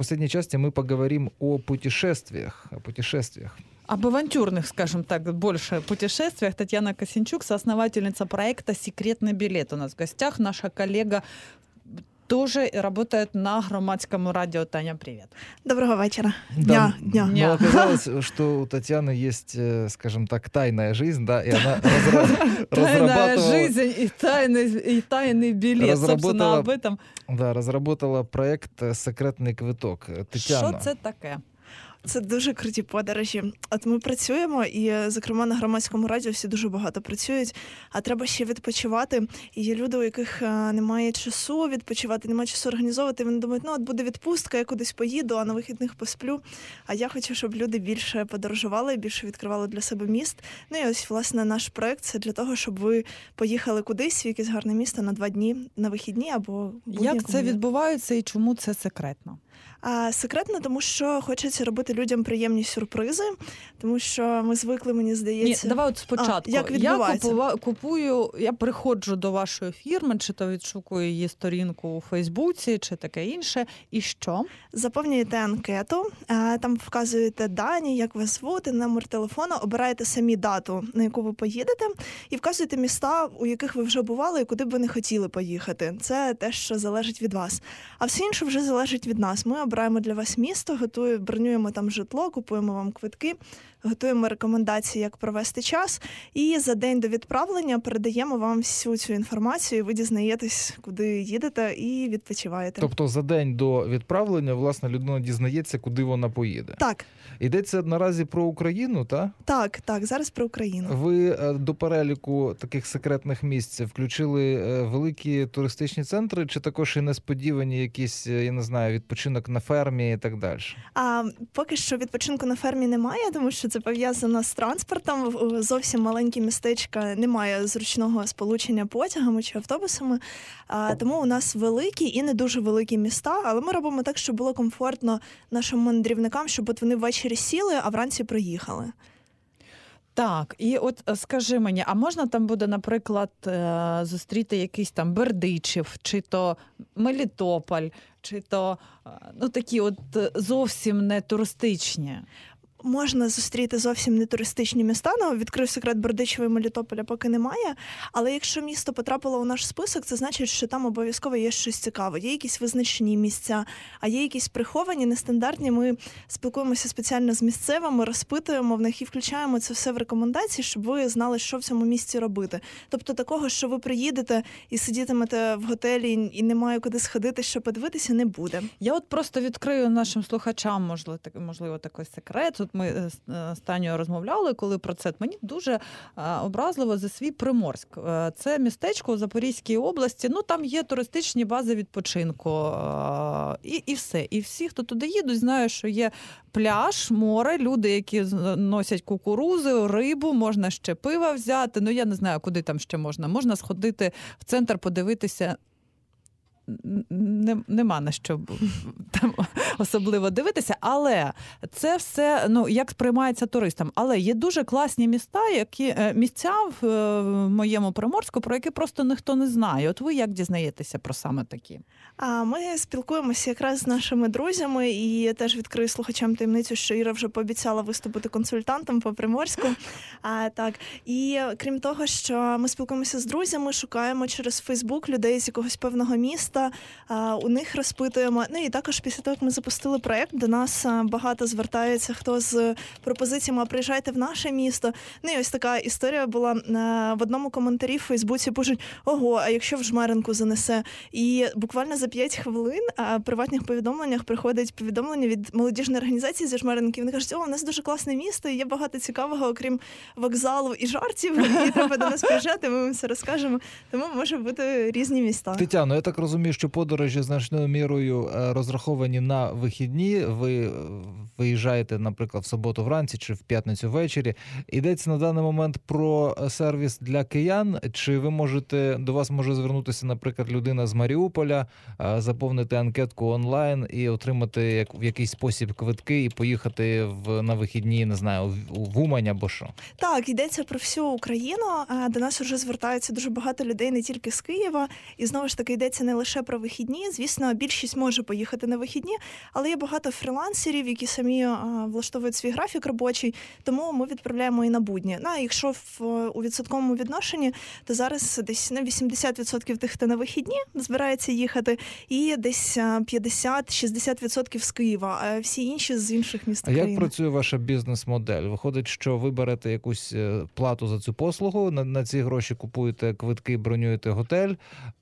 последней части мы поговорим о путешествиях. Об авантюрных, скажем так, больше путешествиях. Татьяна Косинчук, соосновательница проекта «Секретный билет». У нас в гостях наша коллега, тоже работает на Громадском радио. Таня, привет. Доброго вечера. Дня. Дня. Но оказалось, что у Татьяны есть, скажем так, тайная жизнь, да, и она Тайная жизнь и тайный билет, собственно, об этом. Да, разработала проект «Секретний квиток». Тетяна. Що це таке? Це дуже круті подорожі. От ми працюємо, і, зокрема, на Громадському радіо всі дуже багато працюють, а треба ще відпочивати. І є люди, у яких немає часу відпочивати, немає часу організовувати. Вони думають, от буде відпустка, я кудись поїду, а на вихідних посплю. А я хочу, щоб люди більше подорожували, більше відкривали для себе міст. Ну і ось, власне, наш проект – це для того, щоб ви поїхали кудись в якесь гарне місто на 2 дні, на вихідні або будь-якому. Як це відбувається і чому це секретно? Секретно, тому що хочеться робити людям приємні сюрпризи, тому що ми звикли, мені здається... Ні, давай от спочатку. Як відбувається? Я приходжу до вашої фірми, чи то відшукую її сторінку у Фейсбуці, чи таке інше, і що? Заповнюєте анкету, там вказуєте дані, як вас звати, номер телефону, обираєте самі дату, на яку ви поїдете, і вказуєте міста, у яких ви вже бували і куди б ви не хотіли поїхати. Це те, що залежить від вас. А все інше вже залежить від нас. Ми обираємо для вас місто, бронюємо там житло, купуємо вам квитки, готуємо рекомендації, як провести час, і за день до відправлення передаємо вам всю цю інформацію, і ви дізнаєтесь, куди їдете і відпочиваєте. Тобто за день до відправлення, власне, людина дізнається, куди вона поїде. Так. Йдеться наразі про Україну, так? Так, зараз про Україну. Ви до переліку таких секретних місць включили великі туристичні центри, чи також і несподівані якісь, я не знаю, відпочинок на фермі і так далі? Поки що відпочинку на фермі немає, тому що це пов'язано з транспортом. Зовсім маленькі містечка, немає зручного сполучення потягами чи автобусами. Тому у нас великі і не дуже великі міста, але ми робимо так, щоб було комфортно нашим мандрівникам, щоб от вони ввечері сіли, а вранці приїхали. Так, і от скажи мені, а можна там буде, наприклад, зустріти якийсь там Бердичів, чи то Мелітополь, чи то такі от зовсім не туристичні? Можна зустріти зовсім не туристичні міста, відкрив секрет, Бердичева і Мелітополя поки немає, але якщо місто потрапило у наш список, це значить, що там обов'язково є щось цікаве, є якісь визначені місця, а є якісь приховані, нестандартні. Ми спілкуємося спеціально з місцевими, розпитуємо в них і включаємо це все в рекомендації, щоб ви знали, що в цьому місці робити. Тобто такого, що ви приїдете і сидітимете в готелі і немає куди сходити, щоб подивитися, не буде. Я от просто відкрию нашим слухачам, можливо, такий секрет. Ми з Танею розмовляли, коли про це. Мені дуже образливо за свій Приморськ. Це містечко у Запорізькій області. Там є туристичні бази відпочинку. І все. І всі, хто туди їдуть, знають, що є пляж, море, люди, які носять кукурузи, рибу, можна ще пива взяти. Я не знаю, куди там ще можна. Можна сходити в центр, подивитися. Нема на що там особливо дивитися, але це все, як сприймається туристам. Але є дуже класні місця в моєму Приморську, про які просто ніхто не знає. От ви як дізнаєтеся про саме такі? Ми спілкуємося якраз з нашими друзями, і теж відкрию слухачам таємницю, що Іра вже пообіцяла виступити консультантом по Приморську. Так. І крім того, що ми спілкуємося з друзями, шукаємо через Фейсбук людей з якогось певного міста, у них розпитуємо. І також після того, як ми запустили проєкт, до нас багато звертається хто з пропозиціями «приїжджайте в наше місто». І ось така історія була в одному коментарі в Фейсбуці, пишуть «Ого, а якщо в Жмеринку занесе?» І буквально за 5 хвилин в приватних повідомленнях приходить повідомлення від молодіжної організації зі Жмеринки. Вони кажуть, у нас дуже класне місто, і є багато цікавого, окрім вокзалу і жартів, і треба до нас приїжджати, ми вам все розкажемо. Тому може бути різні міста. Тетяно, я так розумію, що подорожі значною мірою розраховані на вихідні. Ви виїжджаєте, наприклад, в суботу вранці чи в п'ятницю ввечері. Йдеться на даний момент про сервіс для киян? Чи до вас може звернутися, наприклад, людина з Маріуполя, заповнити анкетку онлайн і отримати в якийсь спосіб квитки і поїхати на вихідні, не знаю, в Умань або що? Так, йдеться про всю Україну. До нас вже звертаються дуже багато людей не тільки з Києва. І знову ж таки йдеться не лише про вихідні. Звісно, більшість може поїхати на вихідні, але є багато фрілансерів, які самі влаштовують свій графік робочий, тому ми відправляємо і на будні. Ну, а якщо у відсотковому відношенні, то зараз десь 80% тих, хто на вихідні збирається їхати, і десь 50-60% з Києва, а всі інші з інших міст А країни. як працює ваша бізнес-модель? Виходить, що ви берете якусь плату за цю послугу, на ці гроші купуєте квитки, бронюєте готель,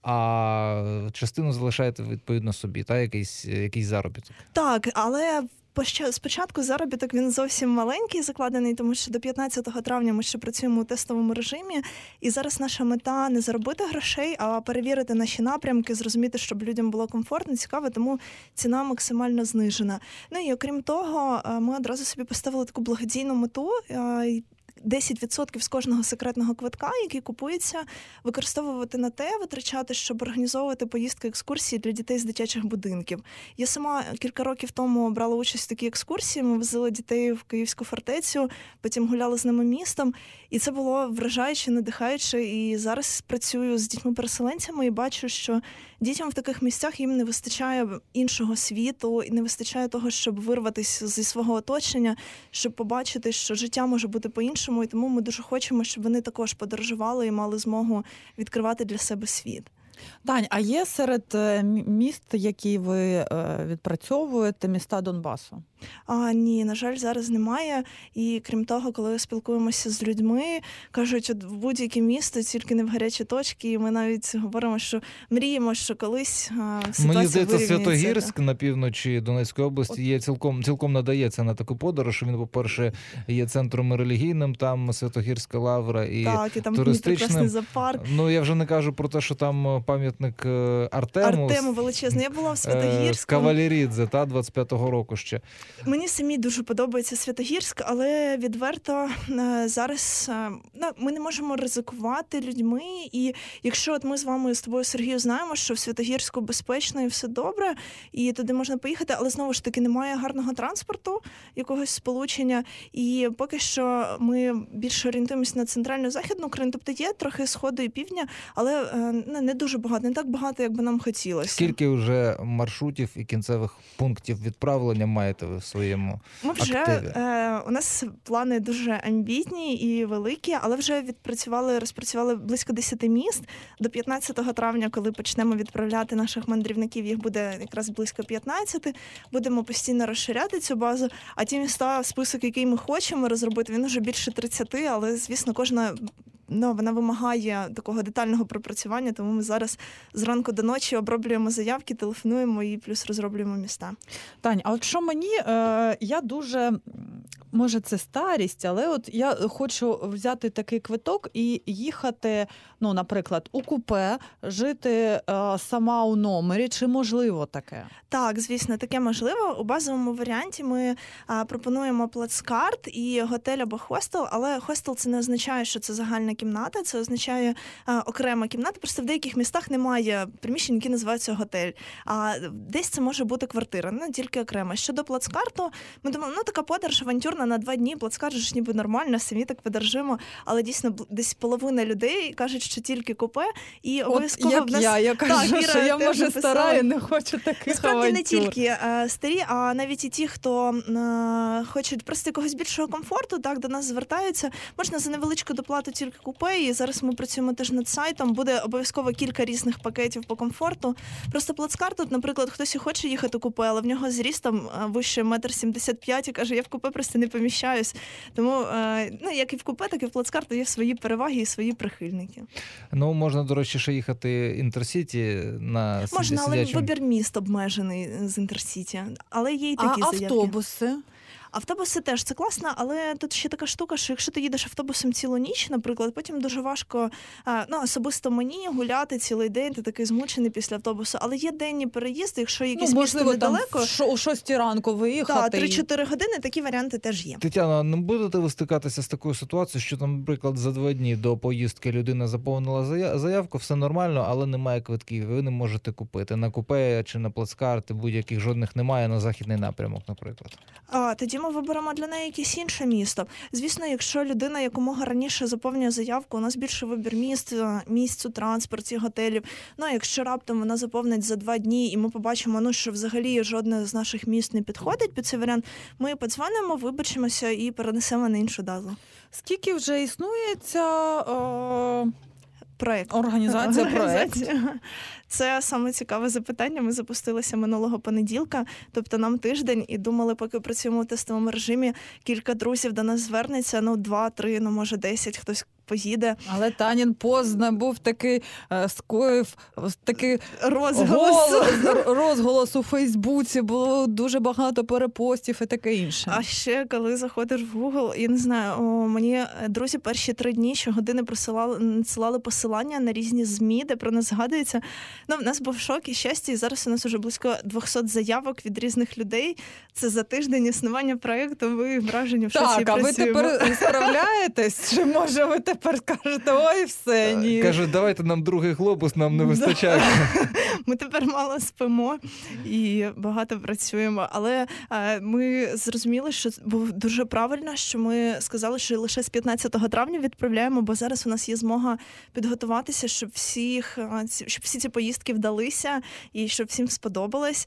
а частину залишаєте відповідно собі, та якийсь заробіток? Так, але спочатку заробіток він зовсім маленький, закладений, тому що до 15 травня ми ще працюємо у тестовому режимі, і зараз наша мета не заробити грошей, а перевірити наші напрямки, зрозуміти, щоб людям було комфортно, цікаво, тому ціна максимально знижена. Ну і окрім того, ми одразу собі поставили таку благодійну мету. 10% з кожного секретного квитка, який купується, використовувати на те, витрачати, щоб організовувати поїздки, екскурсії для дітей з дитячих будинків. Я сама кілька років тому брала участь в такій екскурсії, ми возили дітей в Київську фортецю, потім гуляли з ними містом, і це було вражаюче, надихаюче, і зараз працюю з дітьми-переселенцями і бачу, що дітям в таких місцях їм не вистачає іншого світу, і не вистачає того, щоб вирватися зі свого оточення, щоб побачити, що життя може бути по-іншому, і тому ми дуже хочемо, щоб вони також подорожували і мали змогу відкривати для себе світ. Тань, а є серед міст, які ви відпрацьовуєте, міста Донбасу? Ні, на жаль, зараз немає. І крім того, коли спілкуємося з людьми, кажуть, от в будь-яке місто, тільки не в гарячі точки. І ми навіть говоримо, що мріємо, що колись ситуація Мені здається, вирівняється. Святогірськ на півночі Донецької області є цілком надається на таку подорож. Він, по-перше, є центром релігійним, там Святогірська лавра і Так, і там туристичним. прекрасний зоопарк. Ну, я вже не кажу про те, що там пам'ятник Артему величезний. Я була в з Святогірську. Кавалерідзе, 25-го року ще. Мені самі дуже подобається Святогірськ, але відверто зараз ми не можемо ризикувати людьми. І якщо от ми з вами, з тобою, Сергію, знаємо, що в Святогірську безпечно і все добре, і туди можна поїхати, але знову ж таки немає гарного транспорту, якогось сполучення. І поки що ми більше орієнтуємося на центральну західну Україну, тобто є трохи сходу і півдня, але не дуже багато, не так багато, як би нам хотілося. Скільки вже маршрутів і кінцевих пунктів відправлення маєте ви в своєму Ми вже активі? У нас плани дуже амбітні і великі, але вже розпрацювали близько 10 міст. До 15 травня, коли почнемо відправляти наших мандрівників, їх буде якраз близько 15. Будемо постійно розширяти цю базу. А ті міста, список, який ми хочемо розробити, він вже більше 30, але, звісно, кожна вона вимагає такого детального пропрацювання, тому ми зараз зранку до ночі оброблюємо заявки, телефонуємо і плюс розроблюємо міста. Тань, а от що мені, я дуже, може це старість, але от я хочу взяти такий квиток і їхати, наприклад, у купе, жити сама у номері, чи можливо таке? Так, звісно, таке можливо. У базовому варіанті ми пропонуємо плацкарт і готель або хостел, але хостел це не означає, що це загальна кімната, це означає окрема кімната. Просто в деяких містах немає приміщень, які називаються готель. А десь це може бути квартира, не тільки окрема. Щодо плацкарту, ми думали, така подорож авантюрна на 2 дні, плацкарт ж ніби нормально, самі так подорожимо, але дійсно десь половина людей кажуть, що тільки купе, і обов'язково от як я кажу, Віра що я, теж може, написала. стара і не хочу таких Насправді авантюр. не тільки старі, а навіть і ті, хто хочуть просто якогось більшого комфорту, так, до нас звертаються. Можна за невеличку доплату тільки купе, і зараз ми працюємо теж над сайтом, буде обов'язково кілька різних пакетів по комфорту. Просто плацкарт, тут, наприклад, хтось і хоче їхати купе, але в нього зріст там вище 1,75 м, і каже, я в купе просто не поміщаюсь. Тому, як і в купе, так і в плацкарту є свої переваги і свої прихильники. Можна, до речі, ще їхати Інтерсіті на Можна, але сидячому. вибір міст обмежений з Інтерсіті. Але є і такі заявки. Автобуси? Автобуси теж це класно, але тут ще така штука, що якщо ти їдеш автобусом цілу ніч, наприклад, потім дуже важко, особисто мені, гуляти цілий день, ти такий змучений після автобусу. Але є денні переїзди, якщо якесь місто недалеко. Можливо, о 6 ранку виїхати. Так, 3-4 години, такі варіанти теж є. Тетяна, не будете ви стикатися з такою ситуацією, що там, наприклад, за 2 дні до поїздки людина заповнила заявку, все нормально, але немає квитків, ви не можете купити на купе чи на плацкарти, будь-яких жодних немає на західний напрямок, наприклад. Тоді тоді ми виберемо для неї якесь інше місто. Звісно, якщо людина якомога раніше заповнює заявку, у нас більше вибір місць у транспорті, готелів. Ну, а якщо раптом вона заповнить за 2 дні, і ми побачимо, що взагалі жодне з наших міст не підходить під цей варіант, ми подзвонимо, вибачимося і перенесемо на іншу дату. Скільки вже існує ця Проект. організація, проект? Це саме цікаве запитання. Ми запустилися минулого понеділка, тобто нам тиждень, і думали, поки працюємо в тестовому режимі, кілька друзів до нас звернеться, 2, 3, може 10, хтось поїде. Але Танін пост був такий, скоїв такий розголос у Фейсбуці, було дуже багато перепостів і таке інше. А ще, коли заходиш в Google, я не знаю, мені друзі перші 3 дні щогодини надсилали посилання на різні ЗМІ, де про нас згадується. В нас був шок і щастя, і зараз у нас вже близько 200 заявок від різних людей. Це за тиждень існування проєкту, ви вражені в шоці. Так, а ви тепер справляєтесь? Чи може ви тепер скажете, ой, все, ні? Кажуть, давайте нам другий глобус, нам не вистачає. Ми тепер мало спимо і багато працюємо. Але ми зрозуміли, що було дуже правильно, що ми сказали, що лише з 15 травня відправляємо, бо зараз у нас є змога підготуватися, щоб всі ці поїздки вдалися і щоб всім сподобалось.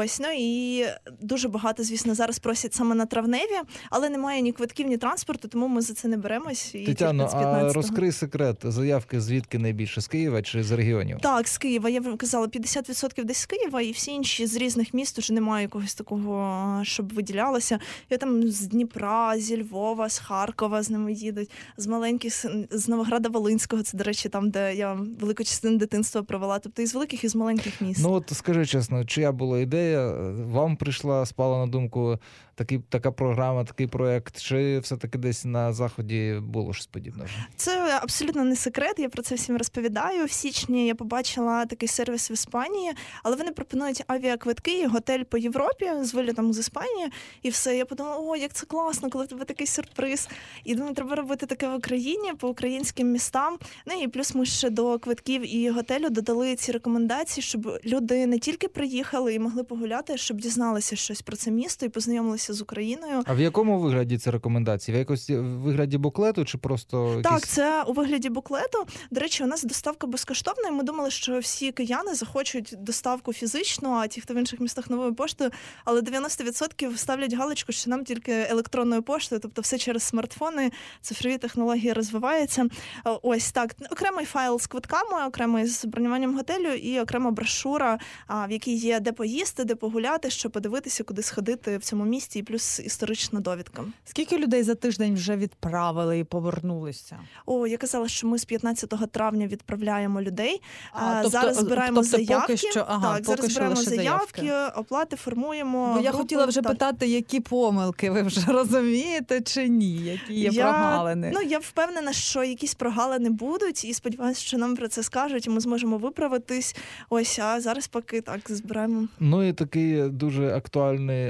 І дуже багато, звісно, зараз просять саме на травневі, але немає ні квитків, ні транспорту, тому ми за це не беремось. Тетяно, а розкрий секрет, заявки звідки найбільше, з Києва чи з регіонів? Так, з Києва. Я вам казала, 50% десь з Києва, і всі інші з різних міст уже немає якогось такого, щоб виділялося. Я там з Дніпра, зі Львова, з Харкова з ними їдуть, з маленьких, з Новограда-Волинського, це, до речі, там, де я велику частину дитинства провела, тобто і з великих, і з маленьких міст. Скажи чесно, чия була ідея? Вам спала на думку така програма, такий проєкт, чи все-таки десь на Заході було щось подібне? Це абсолютно не секрет, я про це всім розповідаю. В січні я побачила такий сервіс в Іспанії, але вони пропонують авіаквитки і готель по Європі з вилітом з Іспанії, і все. Я подумала, як це класно, коли в тебе такий сюрприз. І думаю, треба робити таке в Україні, по українським містам. І плюс ми ще до квитків і готелю додали ці рекомендації, щоб люди не тільки приїхали і могли погуляти, а щоб дізналися щось про це місто і познайомилися з Україною. А в якому вигляді ці рекомендації? В якось вигляді буклету чи просто Так, це у вигляді буклету. До речі, у нас доставка безкоштовна, і ми думали, що всі кияни захочуть доставку фізичну, а ті, хто в інших містах новою поштою, але 90% ставлять галочку, що нам тільки електронною поштою, тобто все через смартфони, цифрові технології розвиваються. Ось так. Окремий файл з квитками, окремий з бронюванням готелю і окрема брошура, в якій є де поїсти, де погуляти, що подивитися, куди сходити в цьому місті, і плюс історична довідка. Скільки людей за тиждень вже відправили і повернулися? Я казала, що ми з 15 травня відправляємо людей. Зараз збираємо заявки. Поки що, зараз збираємо заявки, оплати формуємо. Бо я хотіла вже питати, які помилки ви вже розумієте чи ні, які є прогалини. Я впевнена, що якісь прогалини будуть, і сподіваюся, що нам про це скажуть, і ми зможемо виправитись. А зараз поки так збираємо. І такий дуже актуальний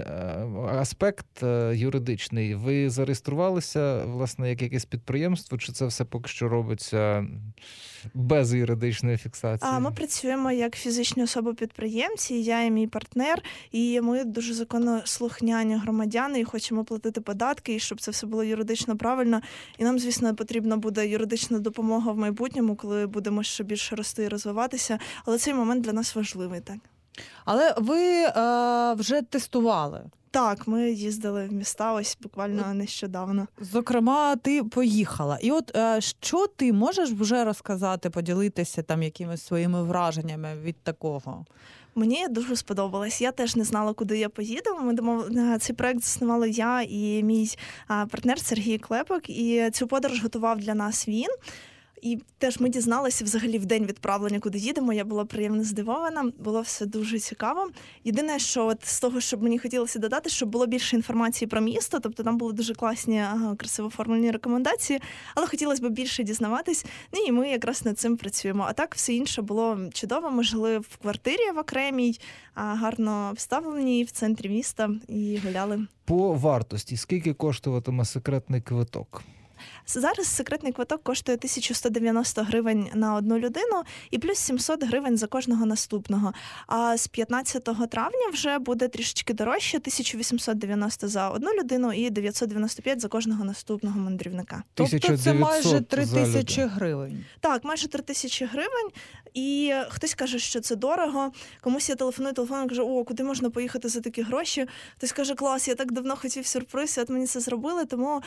аспект юридичний. Ви зареєструвалися, власне, як якесь підприємство, чи це все поки що робиться без юридичної фіксації? Ми працюємо як фізичні особи-підприємці, я і мій партнер, і ми дуже законослухняні громадяни, і хочемо платити податки, і щоб це все було юридично правильно. І нам, звісно, потрібна буде юридична допомога в майбутньому, коли будемо ще більше рости і розвиватися, але цей момент для нас важливий, так. Але ви вже тестували? Так, ми їздили в міста буквально нещодавно. Зокрема, ти поїхала. І що ти можеш вже розказати, поділитися якимись своїми враженнями від такого? Мені дуже сподобалось. Я теж не знала, куди я поїду. Цей проект заснували я і мій партнер Сергій Клепок, і цю подорож готував для нас він. І теж ми дізналися взагалі в день відправлення, куди їдемо. Я була приємно здивована, було все дуже цікаво. Єдине, що з того, щоб мені хотілося додати, щоб було більше інформації про місто, тобто там були дуже класні, красиво оформлені рекомендації, але хотілося б більше дізнаватись. І ми якраз над цим працюємо. А так все інше було чудово. Ми жили в квартирі в окремій, гарно обставленій в центрі міста і гуляли. По вартості, скільки коштуватиме секретний квиток? Зараз секретний квиток коштує 1190 гривень на одну людину і плюс 700 гривень за кожного наступного. А з 15 травня вже буде трішечки дорожче, 1890 за одну людину і 995 за кожного наступного мандрівника. Тобто це 1900 майже 3 за тисячі людину. гривень. Так, майже 3000 гривень. І хтось каже, що це дорого. Комусь я телефоную, кажу, о, куди можна поїхати за такі гроші? Хтось каже, клас, я так давно хотів сюрприз, і от мені це зробили. Тому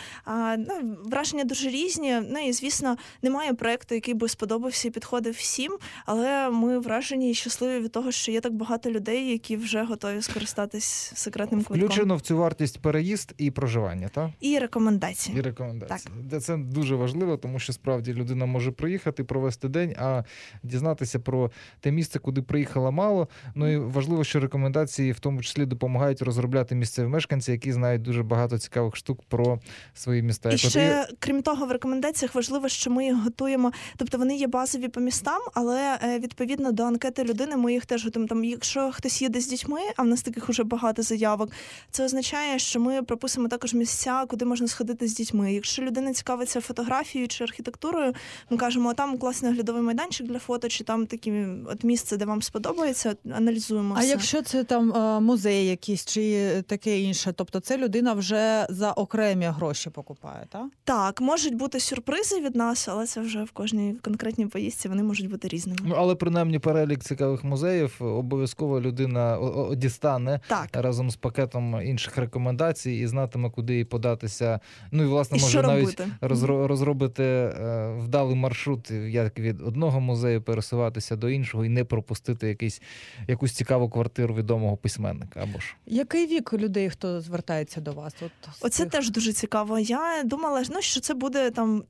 враження дуже різні. Ну і, звісно, немає проєкту, який би сподобався і підходив всім. Але ми вражені і щасливі від того, що є так багато людей, які вже готові скористатись секретним квитком. Включено в цю вартість переїзд і проживання, так? І рекомендації. І рекомендації. Це дуже важливо, тому що справді людина може приїхати, провести день, а дізнатися про те місце, куди приїхала, мало. Ну і важливо, що рекомендації в тому числі допомагають розробляти місцеві мешканці, які знають дуже багато цікавих штук про свої міста. І ще, крім того, в рекомендаціях важливо, що ми їх готуємо. Тобто вони є базові по містам, але відповідно до анкети людини ми їх теж готуємо. Там, якщо хтось їде з дітьми, а в нас таких уже багато заявок, це означає, що ми прописуємо також місця, куди можна сходити з дітьми. Якщо людина цікавиться фотографією чи архітектурою, ми кажемо, там класний оглядовий майданчик для фото, чи там таке от місце, де вам сподобається, аналізуємо все. А якщо це там музей якийсь чи таке інше, тобто це людина вже за окремі гроші покупає, так? Так, можуть бути сюрпризи від нас, але це вже в кожній конкретній поїздці вони можуть бути різними. Ну, але принаймні перелік цікавих музеїв обов'язково людина дістане Так. разом з пакетом інших рекомендацій і знатиме, куди їй податися. Ну і, власне, І може що навіть робити? розробити вдалий маршрут, як від одного музею пересуватися до іншого і не пропустити якусь цікаву квартиру відомого письменника. Або ж. Який вік людей, хто звертається до вас? Оце теж дуже цікаво. Я думала, що це буде там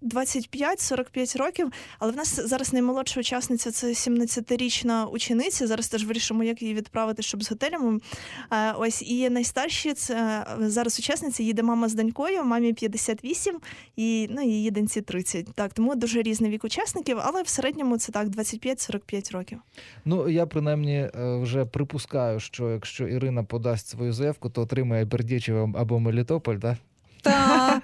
25-45 років, але в нас зараз наймолодша учасниця – це 17-річна учениця. Зараз теж вирішимо, як її відправити, щоб з готелем. Ось, і найстарші – це зараз учасниця, їде мама з донькою, мамі 58, і її доньці 30. Так, тому дуже різний вік учасників, але в середньому це так, 25-45 років. Ну, я принаймні вже припускаю, що якщо Ірина подасть свою заявку, то отримає Бердичів або Мелітополь, так? Та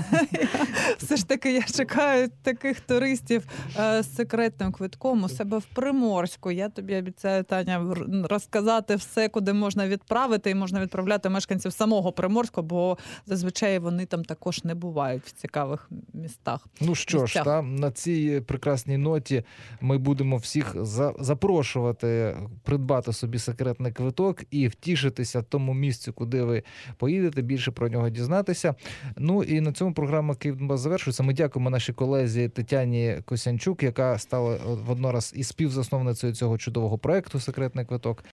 все ж таки я чекаю таких туристів з секретним квитком у себе в Приморську. Я тобі обіцяю, Таня, розказати все, куди можна відправити, і можна відправляти мешканців самого Приморська, бо зазвичай вони там також не бувають в цікавих містах. Ну що ж, на цій прекрасній ноті ми будемо всіх запрошувати придбати собі секретний квиток і втішитися тому місцю, куди ви поїдете, більше про нього дізнатися. Ну і на цьому програма «Київдонбас» завершується. Ми дякуємо нашій колезі Тетяні Косянчук, яка стала воднораз і співзасновницею цього чудового проекту «Секретний квиток».